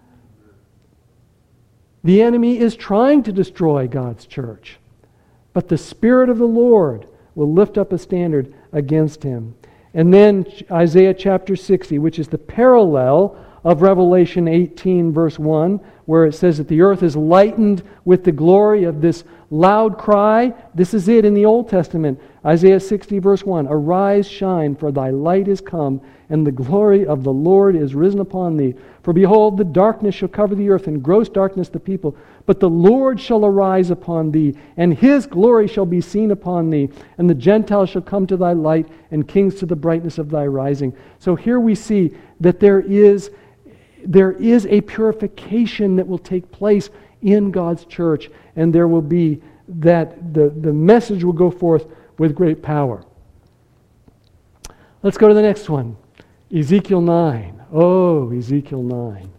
The enemy is trying to destroy God's church, but the Spirit of the Lord will lift up a standard against him. And then Isaiah chapter sixty, which is the parallel of Revelation eighteen verse one, where it says that the earth is lightened with the glory of this loud cry. This is it in the Old Testament. Isaiah sixty verse one, Arise, shine, for thy light is come, and the glory of the Lord is risen upon thee. For behold, the darkness shall cover the earth, and gross darkness the people. But the Lord shall arise upon thee, and his glory shall be seen upon thee. And the Gentiles shall come to thy light, and kings to the brightness of thy rising. So here we see that there is, there is a purification that will take place in God's church, and there will be that the, the message will go forth with great power. Let's go to the next one. Ezekiel nine. Oh, Ezekiel nine.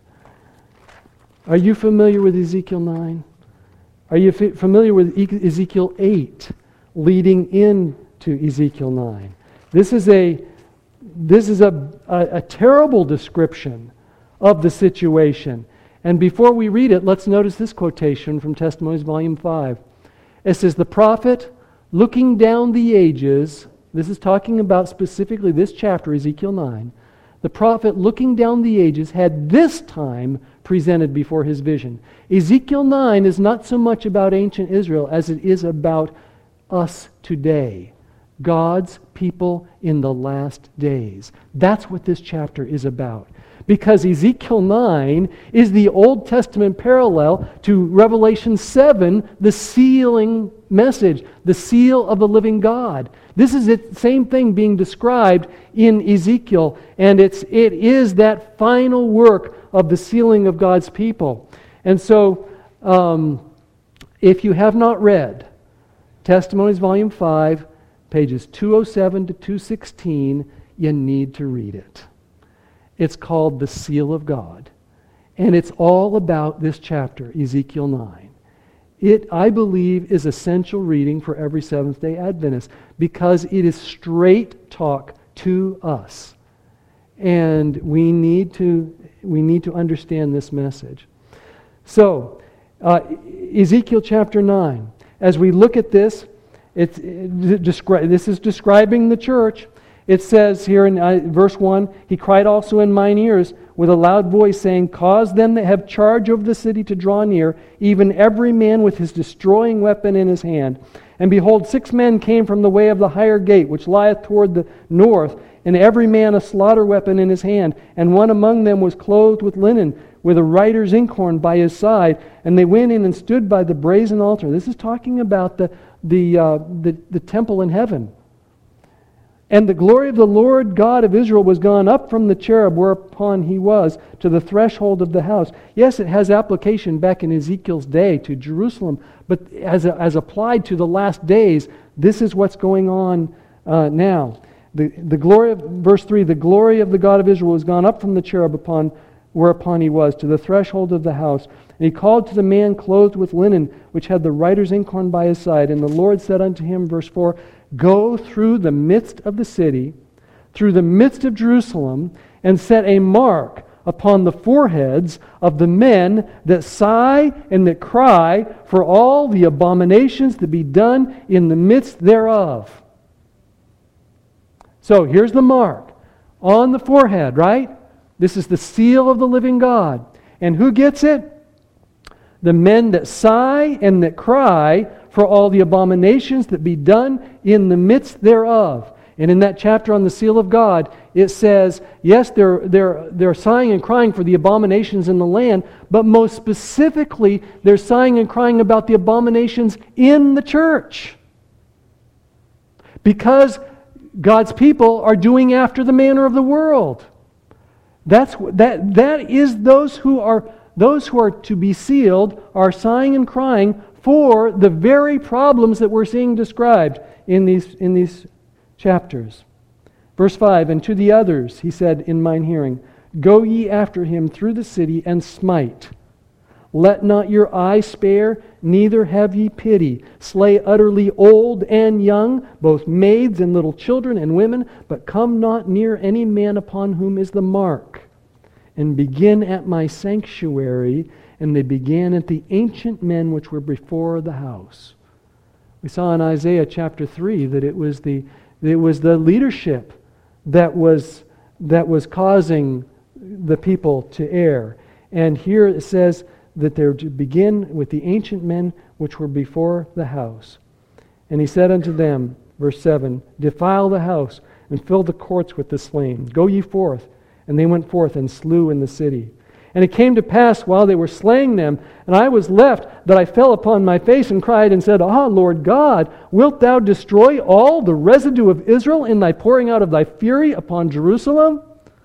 Are you familiar with Ezekiel nine? Are you f- familiar with e- Ezekiel eight leading into Ezekiel nine? This is a this is a, a, a terrible description of the situation. And before we read it, let's notice this quotation from Testimonies, Volume five. It says, the prophet, looking down the ages, this is talking about specifically this chapter, Ezekiel nine, the prophet, looking down the ages, had this time presented before his vision. Ezekiel nine is not so much about ancient Israel as it is about us today, God's people in the last days. That's what this chapter is about. Because Ezekiel nine is the Old Testament parallel to Revelation seven, the sealing message, the seal of the living God. This is the same thing being described in Ezekiel, and it's it is that final work of the sealing of God's people. And so, um, if you have not read Testimonies Volume five, pages two oh seven to two sixteen, you need to read it. It's called The Seal of God. And it's all about this chapter, Ezekiel nine. It, I believe, is essential reading for every Seventh-day Adventist because it is straight talk to us. And we need to, we need to understand this message. So, uh, Ezekiel chapter nine. As we look at this, it's, it, descri- this is describing the church. It says here in uh, verse one, He cried also in mine ears with a loud voice, saying, Cause them that have charge over the city to draw near, even every man with his destroying weapon in his hand. And behold, six men came from the way of the higher gate, which lieth toward the north, and every man a slaughter weapon in his hand. And one among them was clothed with linen, with a writer's inkhorn by his side. And they went in and stood by the brazen altar. This is talking about the, the, uh, the, the temple in heaven. And the glory of the Lord God of Israel was gone up from the cherub whereupon he was to the threshold of the house. Yes, it has application back in Ezekiel's day to Jerusalem, but as, a, as applied to the last days, this is what's going on uh, now. The, the glory of, verse three, the glory of the God of Israel was gone up from the cherub upon whereupon he was to the threshold of the house. And he called to the man clothed with linen, which had the writer's inkhorn by his side. And the Lord said unto him, verse four, Go through the midst of the city, through the midst of Jerusalem, and set a mark upon the foreheads of the men that sigh and that cry for all the abominations to be done in the midst thereof. So here's the mark on the forehead, right? This is the seal of the living God. And who gets it? The men that sigh and that cry for all the abominations that be done in the midst thereof. And in that chapter on the seal of God, it says, yes, they're, they're, they're sighing and crying for the abominations in the land, but most specifically, they're sighing and crying about the abominations in the church. Because God's people are doing after the manner of the world. That's that that is those who are those who are to be sealed are sighing and crying for the very problems that we're seeing described in these in these chapters. Verse five, and to the others he said in mine hearing, go ye after him through the city and smite. Let not your eye spare, neither have ye pity. Slay utterly old and young, both maids and little children and women, but come not near any man upon whom is the mark. And begin at my sanctuary. And they began at the ancient men which were before the house. We saw in Isaiah chapter three that it was the it was the leadership that was that was causing the people to err. And here it says that they're to begin with the ancient men which were before the house. And he said unto them, verse seven, defile the house and fill the courts with the slain. Go ye forth. And they went forth and slew in the city. And it came to pass while they were slaying them, and I was left, that I fell upon my face and cried and said, Ah, Lord God, wilt thou destroy all the residue of Israel in thy pouring out of thy fury upon Jerusalem?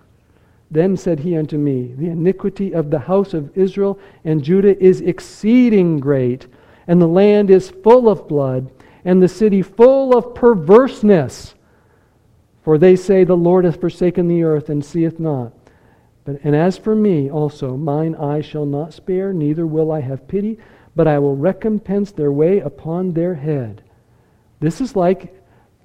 Then said he unto me, the iniquity of the house of Israel and Judah is exceeding great, and the land is full of blood, and the city full of perverseness. For they say, the Lord hath forsaken the earth, and seeth not. But, and as for me also, mine eye shall not spare, neither will I have pity, but I will recompense their way upon their head. This is like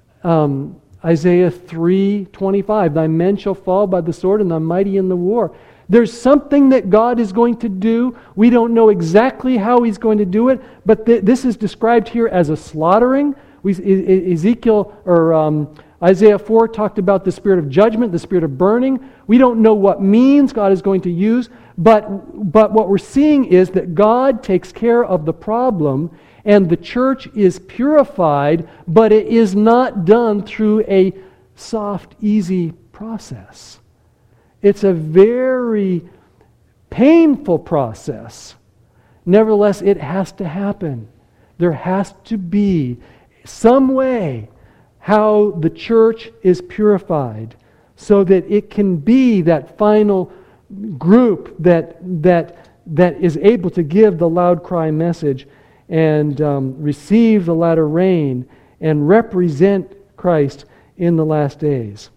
um, Isaiah three twenty-five. Thy men shall fall by the sword, and thy mighty in the war. There's something that God is going to do. We don't know exactly how He's going to do it, but th- this is described here as a slaughtering. We, e- Ezekiel or um, Isaiah four talked about the spirit of judgment, the spirit of burning. We don't know what means God is going to use, but, but what we're seeing is that God takes care of the problem, and the church is purified, but it is not done through a soft, easy process. It's a very painful process. Nevertheless, it has to happen. There has to be some way how the church is purified so that it can be that final group that that that is able to give the loud cry message and um, receive the latter rain and represent Christ in the last days.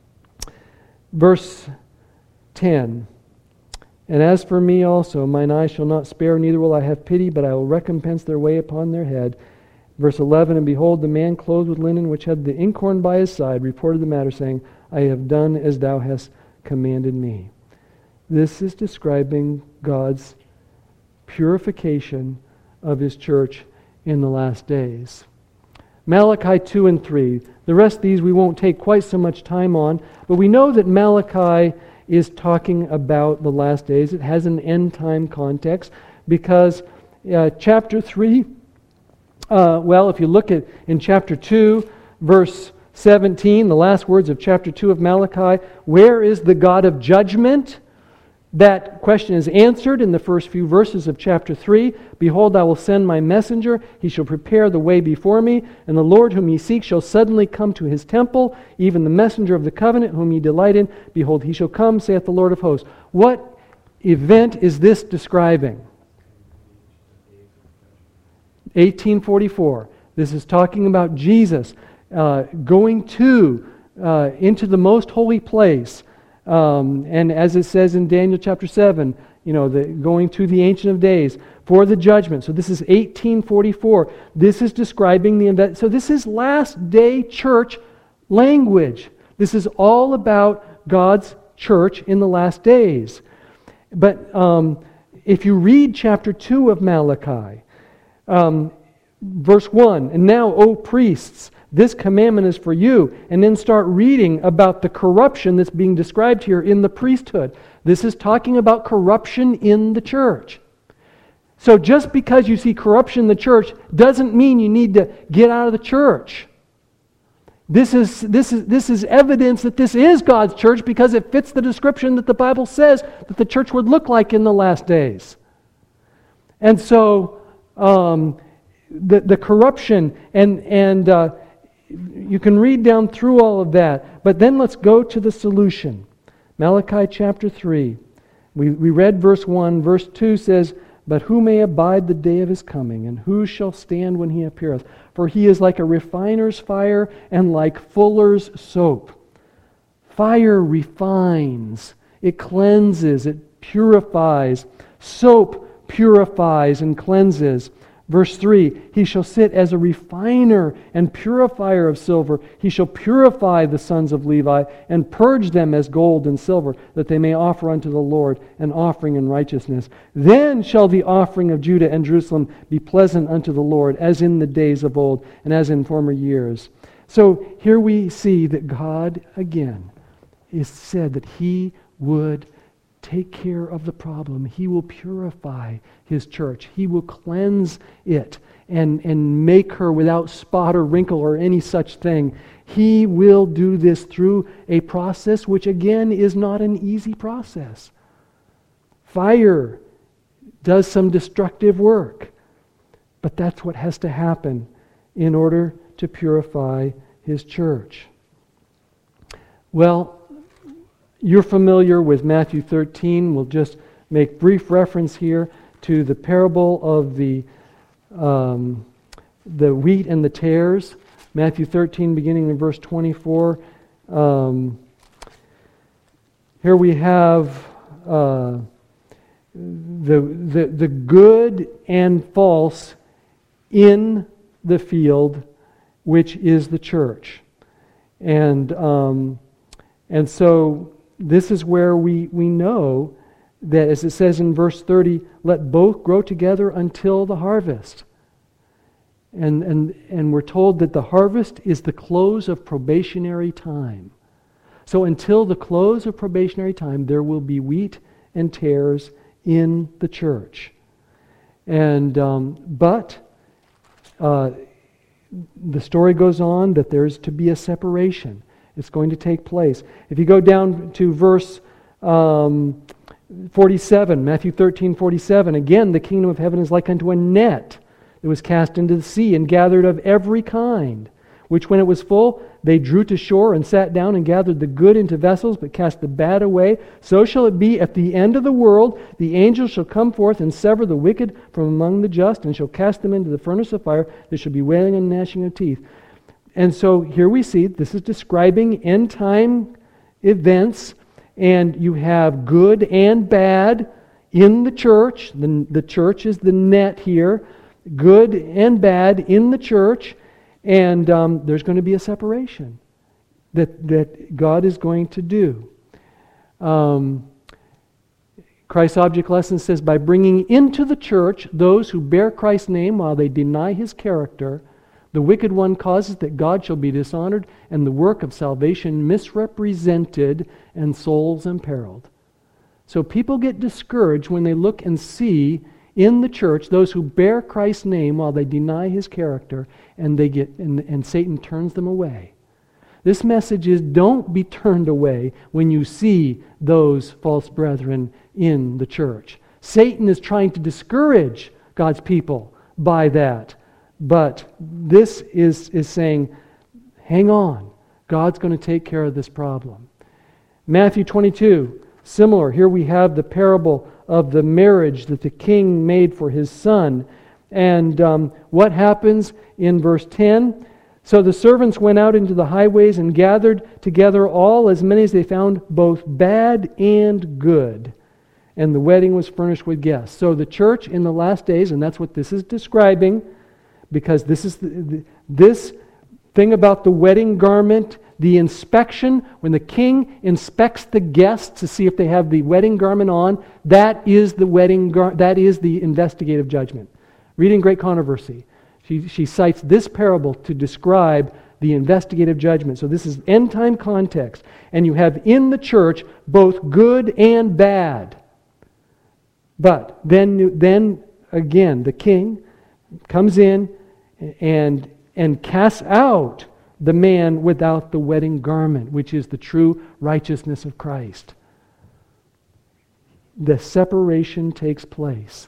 Verse ten, and as for me also, mine eye shall not spare, neither will I have pity, but I will recompense their way upon their head. Verse eleven, and behold, the man clothed with linen, which had the inkhorn by his side, reported the matter, saying, I have done as thou hast commanded me. This is describing God's purification of His church in the last days. Malachi two and three. The rest of these we won't take quite so much time on, but we know that Malachi is talking about the last days. It has an end time context because uh, chapter three, uh, well, if you look at in chapter two, verse seventeen, the last words of chapter two of Malachi, where is the God of judgment? That question is answered in the first few verses of chapter three. Behold, I will send my messenger. He shall prepare the way before me. And the Lord whom ye seek shall suddenly come to His temple, even the messenger of the covenant whom ye delight in. Behold, He shall come, saith the Lord of hosts. What event is this describing? eighteen forty-four. This is talking about Jesus uh, going to, uh, into the most holy place. Um, and as it says in Daniel chapter seven, you know, the, going to the Ancient of Days for the judgment. So this is eighteen forty-four. This is describing the event. So this is last day church language. This is all about God's church in the last days. But um, if you read chapter two of Malachi, um, verse one, and now, O priests, This commandment is for you. And then start reading about the corruption that's being described here in the priesthood. This is talking about corruption in the church. So just because you see corruption in the church doesn't mean you need to get out of the church. This is, this is, this is evidence that this is God's church because it fits the description that the Bible says that the church would look like in the last days. And so um, the, the corruption, and, and uh, you can read down through all of that, but then let's go to the solution. Malachi chapter three. We, we read verse one. Verse two says, "But who may abide the day of his coming, and who shall stand when he appeareth? For he is like a refiner's fire, and like fuller's soap." Fire refines, it cleanses, it purifies. Soap purifies and cleanses. Verse three, "He shall sit as a refiner and purifier of silver. He shall purify the sons of Levi and purge them as gold and silver, that they may offer unto the Lord an offering in righteousness. Then shall the offering of Judah and Jerusalem be pleasant unto the Lord, as in the days of old and as in former years." So here we see that God, again, is said that He would take care of the problem. He will purify His church. He will cleanse it and, and make her without spot or wrinkle or any such thing. He will do this through a process which, again, is not an easy process. Fire does some destructive work, but that's what has to happen in order to purify His church. Well, you're familiar with Matthew thirteen. We'll just make brief reference here to the parable of the um, the wheat and the tares. Matthew thirteen, beginning in verse twenty-four. Um, here we have uh, the, the the good and false in the field, which is the church, and um, and so. This is where we, we know that, as it says in verse thirty, "Let both grow together until the harvest." And, and, and we're told that the harvest is the close of probationary time. So until the close of probationary time, there will be wheat and tares in the church. And um, but uh, the story goes on that there's to be a separation. It's going to take place. If you go down to verse um, forty-seven, Matthew thirteen, forty-seven, again, "The kingdom of heaven is like unto a net that was cast into the sea and gathered of every kind, which when it was full, they drew to shore and sat down and gathered the good into vessels, but cast the bad away. So shall it be at the end of the world. The angels shall come forth and sever the wicked from among the just, and shall cast them into the furnace of fire. There shall be wailing and gnashing of teeth." And so here we see, this is describing end time events, and you have good and bad in the church. The, the church is the net here. Good and bad in the church, and um, there's going to be a separation that, that God is going to do. Um, Christ's Object Lesson says, "By bringing into the church those who bear Christ's name while they deny His character, the wicked one causes that God shall be dishonored, and the work of salvation misrepresented, and souls imperiled." So people get discouraged when they look and see in the church those who bear Christ's name while they deny His character, and they get and, and Satan turns them away. This message is, don't be turned away when you see those false brethren in the church. Satan is trying to discourage God's people by that. But this is, is saying, hang on. God's going to take care of this problem. Matthew twenty-two, similar. Here we have the parable of the marriage that the king made for his son. And um, what happens in verse ten? "So the servants went out into the highways and gathered together all as many as they found, both bad and good. And the wedding was furnished with guests." So the church in the last days, and that's what this is describing, because this is the, the, this thing about the wedding garment, the inspection, when the king inspects the guests to see if they have the wedding garment on, that is the wedding gar- that is the investigative judgment. Reading Great Controversy, she, she cites this parable to describe the investigative judgment. So this is end time context. And you have in the church both good and bad. But then, then again, the king comes in and, and casts out the man without the wedding garment, which is the true righteousness of Christ. The separation takes place.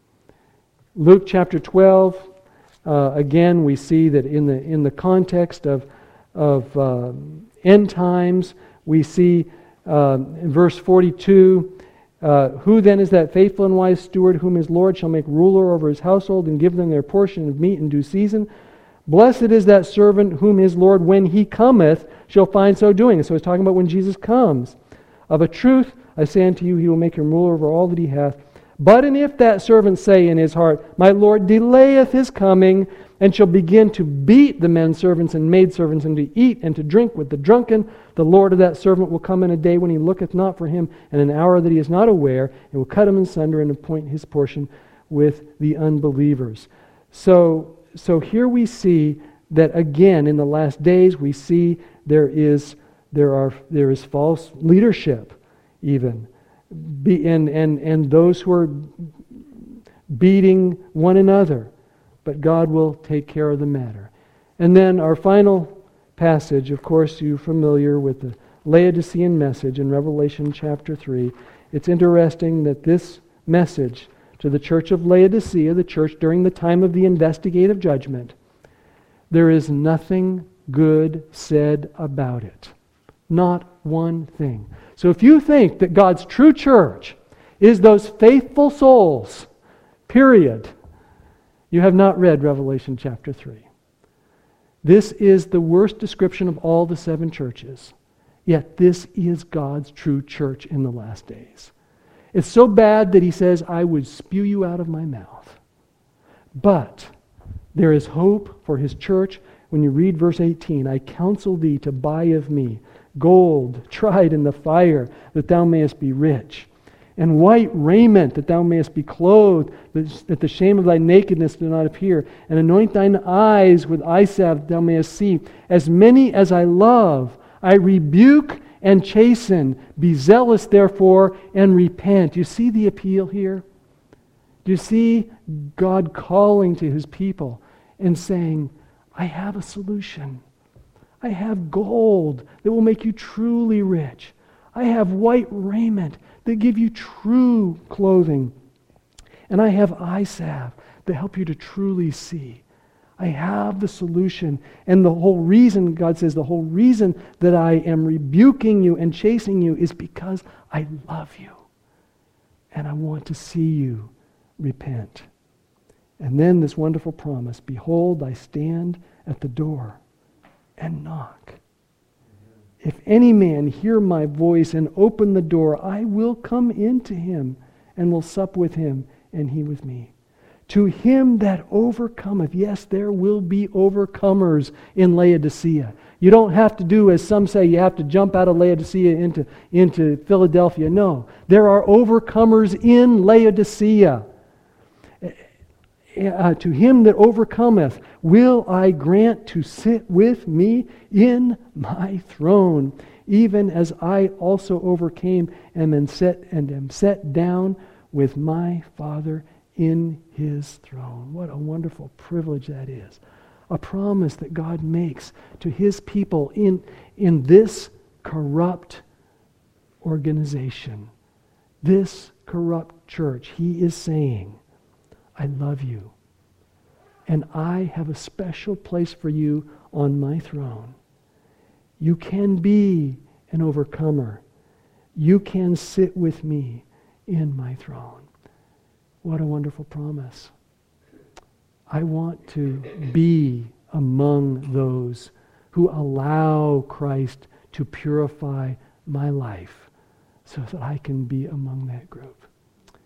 Luke chapter twelve, uh, again, we see that in the in the context of of uh, end times, we see uh, in verse forty-two, uh, who then is that faithful and wise steward whom his Lord shall make ruler over his household and give them their portion of meat in due season? Blessed is that servant whom his Lord, when he cometh, shall find so doing. So he's talking about when Jesus comes. Of a truth, I say unto you, he will make him ruler over all that he hath. But and if that servant say in his heart, my Lord delayeth his coming, and shall begin to beat the men servants and maidservants, and to eat and to drink with the drunken, the Lord of that servant will come in a day when he looketh not for him, and an hour that he is not aware, and will cut him in sunder and appoint his portion with the unbelievers. So, so here we see that again in the last days we see there is there are there is false leadership even. Be, and, and, and those who are beating one another. But God will take care of the matter. And then our final passage, of course, you're familiar with the Laodicean message in Revelation chapter three. It's interesting that this message to the church of Laodicea, the church during the time of the investigative judgment, there is nothing good said about it. Not one thing. So if you think that God's true church is those faithful souls, period, you have not read Revelation chapter three. This is the worst description of all the seven churches. Yet this is God's true church in the last days. It's so bad that he says, I would spew you out of my mouth. But there is hope for his church. When you read verse eighteen, I counsel thee to buy of me gold tried in the fire, that thou mayest be rich, and white raiment, that thou mayest be clothed, that the shame of thy nakedness do not appear, and anoint thine eyes with eye salve, that thou mayest see. As many as I love, I rebuke and chasten. Be zealous, therefore, and repent. Do you see the appeal here? Do you see God calling to his people and saying, I have a solution. I have gold that will make you truly rich. I have white raiment that give you true clothing. And I have eye salve that help you to truly see. I have the solution. And the whole reason, God says, the whole reason that I am rebuking you and chasing you is because I love you. And I want to see you repent. And then this wonderful promise, behold, I stand at the door and knock. If any man hear my voice and open the door, I will come into him and will sup with him and he with me. To him that overcometh, yes, there will be overcomers in Laodicea. You don't have to do, as some say, you have to jump out of Laodicea into, into Philadelphia. No, there are overcomers in Laodicea. Uh, to him that overcometh, will I grant to sit with me in my throne, even as I also overcame and am set and am set down with my Father in his throne. What a wonderful privilege that is. A promise that God makes to his people in, in this corrupt organization, this corrupt church. He is saying, I love you. And I have a special place for you on my throne. You can be an overcomer. You can sit with me in my throne. What a wonderful promise. I want to be among those who allow Christ to purify my life so that I can be among that group.